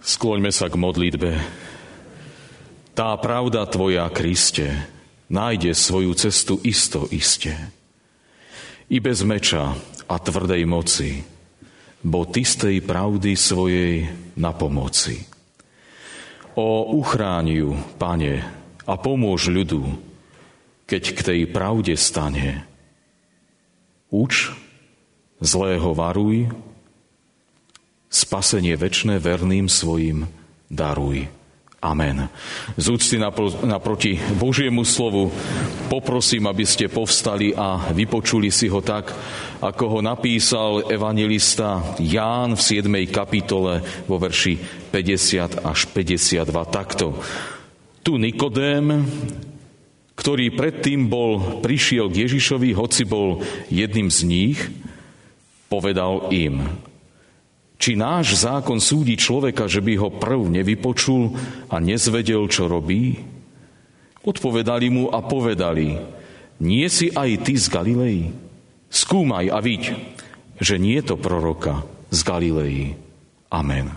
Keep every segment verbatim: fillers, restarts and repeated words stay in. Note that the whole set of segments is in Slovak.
Skloňme sa k modlitbe. Tá pravda Tvoja, Kriste, nájde svoju cestu isto iste. I bez meča a tvrdej moci, bo Ty z tej pravdy svojej na pomoci. O, uchráň ju, Pane, a pomôž ľudu, keď k tej pravde stane. Uč, zlého varuj, spasenie večné verným svojim daruj. Amen. Z úcty naproti Božiemu slovu poprosím, aby ste povstali a vypočuli si ho tak, ako ho napísal evanjelista Ján v siedmej kapitole vo verši päťdesiat až päťdesiatdva takto. Tu Nikodém, ktorý predtým bol, prišiel k Ježišovi, hoci bol jedným z nich, povedal im: Či náš zákon súdi človeka, že by ho prv nevypočul a nezvedel, čo robí? Odpovedali mu a povedali: Nie si aj ty z Galilei? Skúmaj a viď, že nie je to proroka z Galilei. Amen.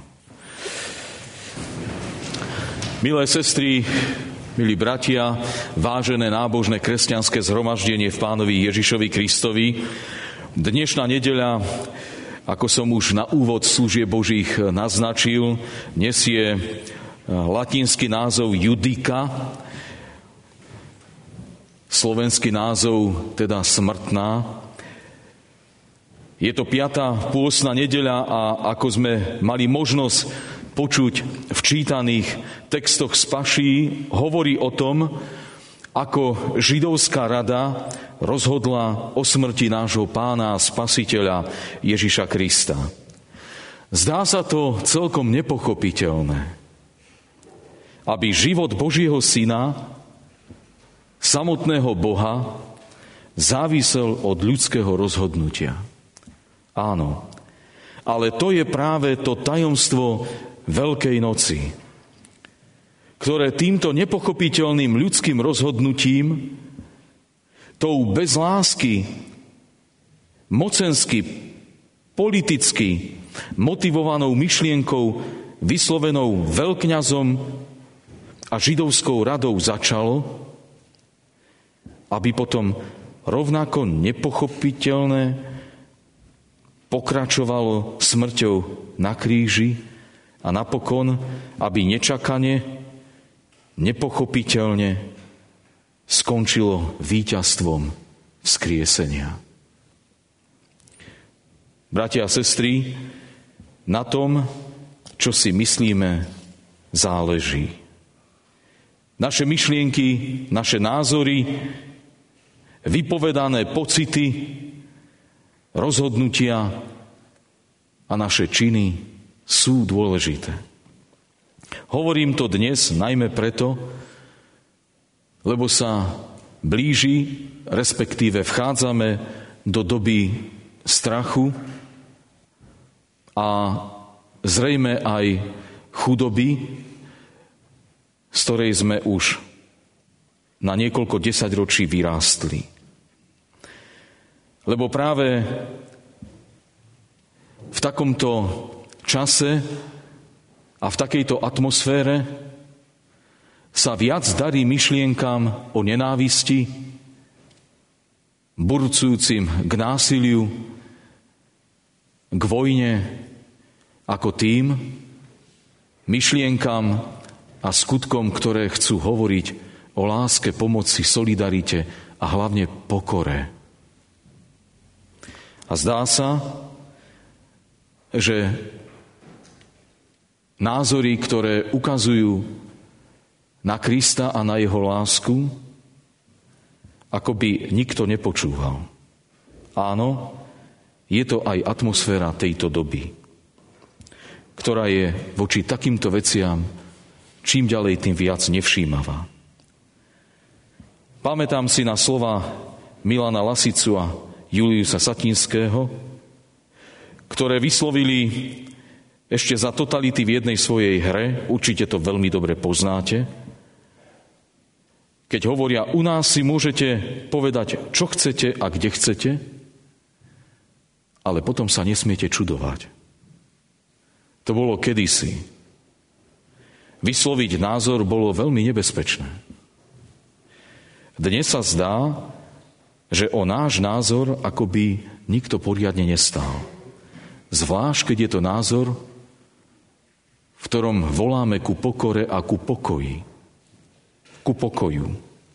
Milé sestry, milí bratia, vážené nábožné kresťanské zhromaždenie v Pánovi Ježišovi Kristovi, dnešná nedeľa, ako som už na úvod služieb Božích naznačil, nesie latinský názov Judika, slovenský názov teda smrtná. Je to piata pôstna nedeľa a ako sme mali možnosť počuť v čítaných textoch z Paší, hovorí o tom, ako židovská rada rozhodla o smrti nášho Pána a Spasiteľa Ježiša Krista. Zdá sa to celkom nepochopiteľné, aby život Božieho Syna, samotného Boha, závisel od ľudského rozhodnutia. Áno, ale to je práve to tajomstvo Veľkej noci, ktoré týmto nepochopiteľným ľudským rozhodnutím, tou bez lásky, mocensky, politicky motivovanou myšlienkou, vyslovenou veľkňazom a židovskou radou začalo, aby potom rovnako nepochopiteľné pokračovalo smrťou na kríži a napokon, aby nečakane, nepochopiteľne skončilo víťazstvom vzkriesenia. Bratia a sestry, na tom, čo si myslíme, záleží. Naše myšlienky, naše názory, vypovedané pocity, rozhodnutia a naše činy sú dôležité. Hovorím to dnes najmä preto, lebo sa blíži, respektíve vchádzame do doby strachu a zrejme aj chudoby, z ktorej sme už na niekoľko desaťročí vyrástli. Lebo práve v takomto čase a v takejto atmosfére sa viac darí myšlienkam o nenávisti, burcujúcim k násiliu, k vojne, ako tým myšlienkam a skutkom, ktoré chcú hovoriť o láske, pomoci, solidarite a hlavne pokore. A zdá sa, že názory, ktoré ukazujú na Krista a na jeho lásku, ako by nikto nepočúval. Áno, je to aj atmosféra tejto doby, ktorá je voči takýmto veciam čím ďalej, tým viac nevšímavá. Pamätám si na slova Milana Lasicu a Juliusa Satinského, ktoré vyslovili ešte za totality v jednej svojej hre, určite to veľmi dobre poznáte, keď hovoria: u nás si môžete povedať, čo chcete a kde chcete, ale potom sa nesmiete čudovať. To bolo kedysi. vysloviť názor bolo veľmi nebezpečné. Dnes sa zdá, že o náš názor akoby nikto poriadne nestál. Zvlášť, keď je to názor, v ktorom voláme ku pokore a ku pokoji. Ku pokoju.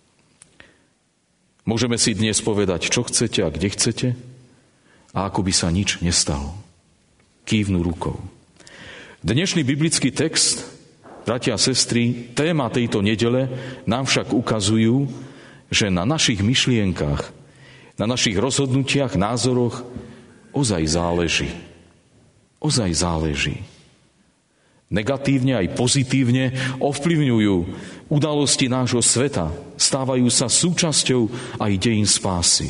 Môžeme si dnes povedať, čo chcete a kde chcete, a ako by sa nič nestalo. Kývnu rukou. Dnešný biblický text, bratia a sestry, téma tejto nedele nám však ukazujú, že na našich myšlienkach, na našich rozhodnutiach, názoroch ozaj záleží. Ozaj záleží. Negatívne aj pozitívne ovplyvňujú udalosti nášho sveta, stávajú sa súčasťou aj dejín spásy.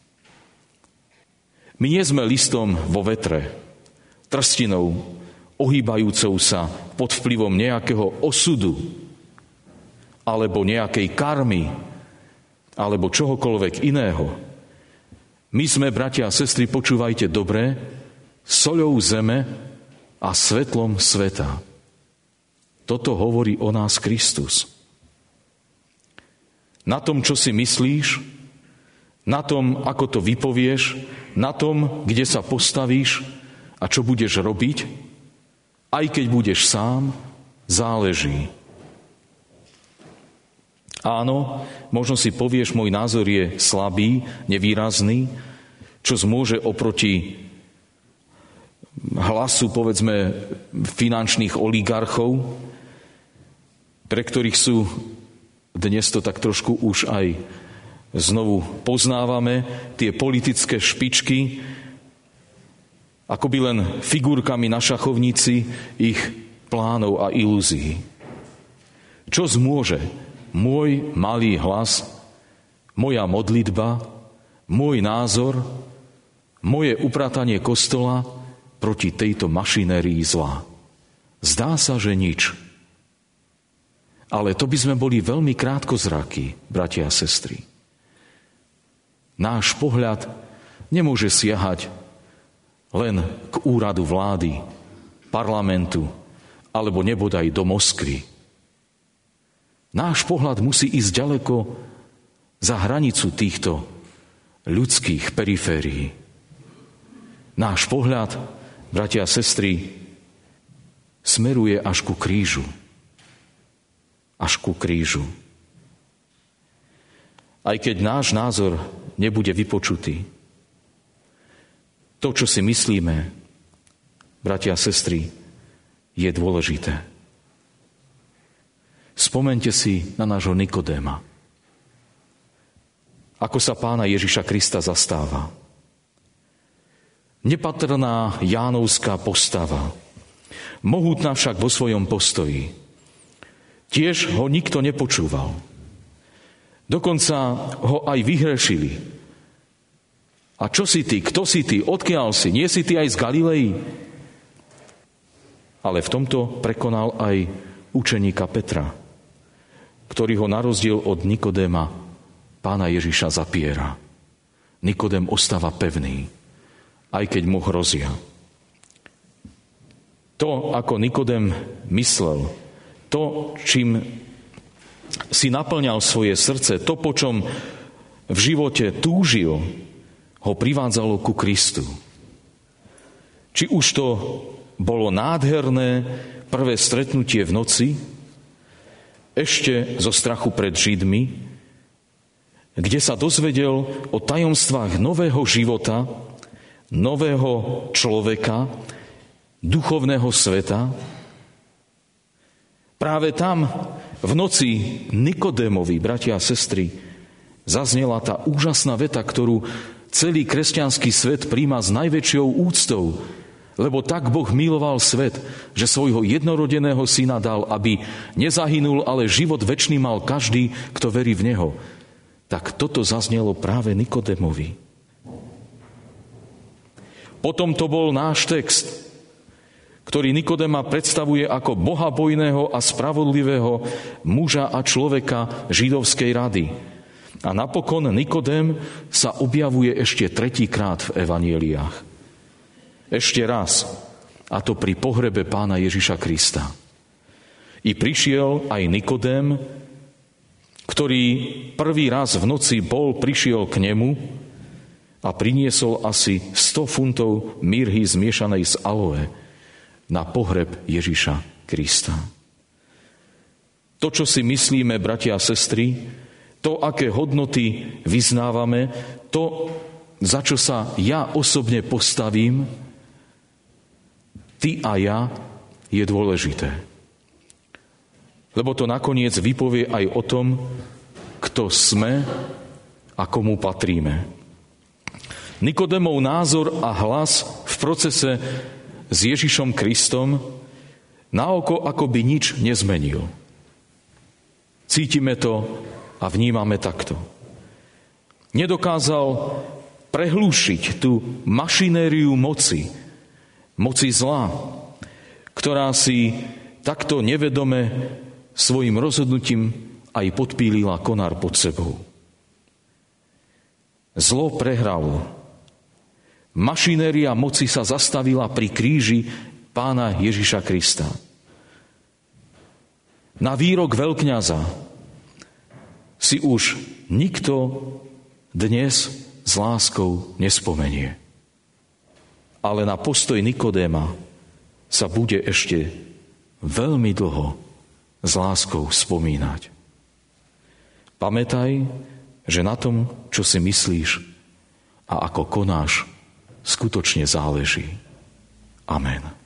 My nie sme listom vo vetre, trstinou, ohýbajúcou sa pod vplyvom nejakého osudu, alebo nejakej karmy, alebo čohokoľvek iného. My sme, bratia a sestry, počúvajte dobre, soľou zeme a svetlom sveta. Toto hovorí o nás Kristus. Na tom, čo si myslíš, na tom, ako to vypovieš, na tom, kde sa postavíš a čo budeš robiť, aj keď budeš sám, záleží. Áno, možno si povieš, môj názor je slabý, nevýrazný, čo zmôže oproti hlasu, povedzme, finančných oligarchov, pre ktorých sú dnes to tak trošku už aj znovu poznávame, tie politické špičky, akoby len figurkami na šachovnici ich plánov a ilúzií. Čo zmôže môj malý hlas, moja modlitba, môj názor, moje upratanie kostola proti tejto mašinérii zla? Zdá sa, že nič. Ale to by sme boli veľmi krátkozrakí, bratia a sestry. Náš pohľad nemôže siahať len k úradu vlády, parlamentu, alebo nebodaj do Moskvy. Náš pohľad musí ísť ďaleko za hranicu týchto ľudských periférií. Náš pohľad, bratia a sestry, smeruje až ku krížu. Až ku krížu. Aj keď náš názor nebude vypočutý, to, čo si myslíme, bratia a sestry, je dôležité. Spomeňte si na nášho Nikodéma. Ako sa Pána Ježiša Krista zastáva. Nepatrná jánovská postava, mohutná však vo svojom postoji. Tiež ho nikto nepočúval. Dokonca ho aj vyhrešili. A čo si ty? Kto si ty? Odkiaľ si? Nie si ty aj z Galilei? Ale v tomto prekonal aj učeníka Petra, ktorý ho na rozdiel od Nikodéma Pána Ježiša zapiera. Nikodém ostáva pevný, aj keď mu hrozia. To, ako Nikodém myslel, to, čím si naplňal svoje srdce, to, po čom v živote túžil, ho privádzalo ku Kristu. Či už to bolo nádherné prvé stretnutie v noci, ešte zo strachu pred Židmi, kde sa dozvedel o tajomstvách nového života, nového človeka, duchovného sveta. Práve tam, v noci Nikodémovi, bratia a sestry, zaznela tá úžasná veta, ktorú celý kresťanský svet príjma s najväčšou úctou, lebo tak Boh miloval svet, že svojho jednorodeného syna dal, aby nezahynul, ale život večný mal každý, kto verí v Neho. Tak toto zaznelo práve Nikodémovi. Potom to bol náš text, ktorý Nikodéma predstavuje ako bohabojného a spravodlivého muža a človeka židovskej rady. A napokon Nikodém sa objavuje ešte tretíkrát v evanjeliách. Ešte raz, a to pri pohrebe Pána Ježiša Krista. I prišiel aj Nikodém, ktorý prvý raz v noci bol, prišiel k nemu a priniesol asi sto funtov mirhy zmiešanej s aloe na pohreb Ježiša Krista. To, čo si myslíme, bratia a sestry, to, aké hodnoty vyznávame, to, za čo sa ja osobne postavím, ty a ja, je dôležité. Lebo to nakoniec vypovie aj o tom, kto sme a komu patríme. Nikodémov názor a hlas v procese s Ježišom Kristom na oko akoby nič nezmenil. Cítime to a vnímame takto. Nedokázal prehlúšiť tú mašinériu moci, moci zla, ktorá si takto nevedome svojim rozhodnutím aj podpílila konár pod sebou. Zlo prehralo. Mašinéria moci sa zastavila pri kríži Pána Ježiša Krista. Na výrok veľkňaza si už nikto dnes s láskou nespomenie. Ale na postoj Nikodéma sa bude ešte veľmi dlho s láskou spomínať. Pamätaj, že na tom, čo si myslíš a ako konáš, skutočne záleží. Amen.